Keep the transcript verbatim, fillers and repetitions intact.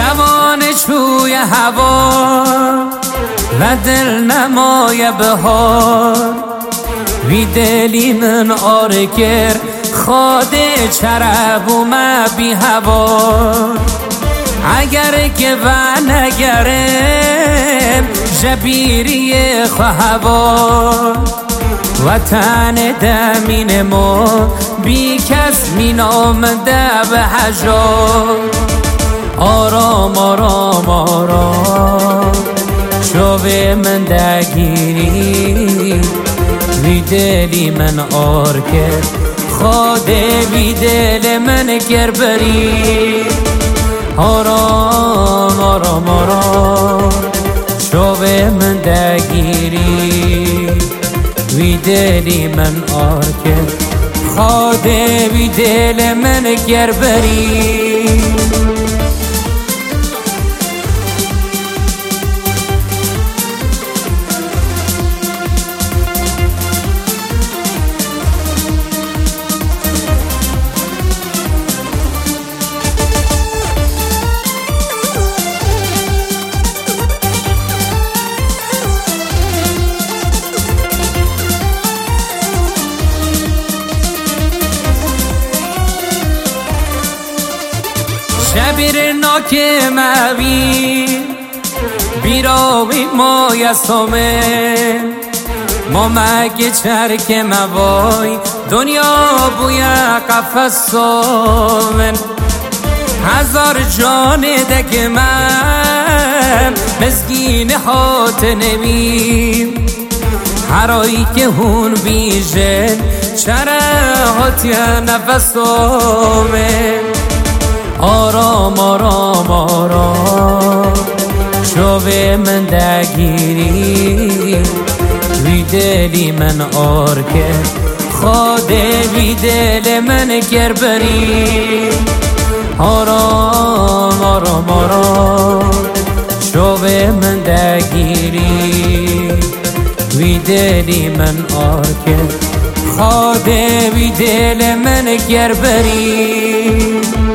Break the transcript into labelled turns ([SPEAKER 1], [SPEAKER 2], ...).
[SPEAKER 1] جوان چوی هوا و دل نمای بهار وی دلی من آرگر خاده چرب و مبی هوا اگر که و نگرم جبیری خواهوا وطن دمین ما بی کس می نامده به حجار آرام آرام آرام شوه من دگیری وی دلی من آر کرد خاده وی دل من گر بری آرام آرام آرام شوه من دگیری وی دلی من آر کرد خاده وی دل من گر بری شبیر ناکه موی بیراوی مای سومه ما مگه چرک موای دنیا بوی قفص سومن هزار جان دک من مزگین هات نمیم هرایی که هون بیجن چره هاتی نفس سومن آرام آرام آرام شوه من دگیری وی دلی من آر کرد خاده وی دل من گر بری آرام آرام آرام شوه من دگیری وی دلی من آر کرد خاده وی دل من گر بری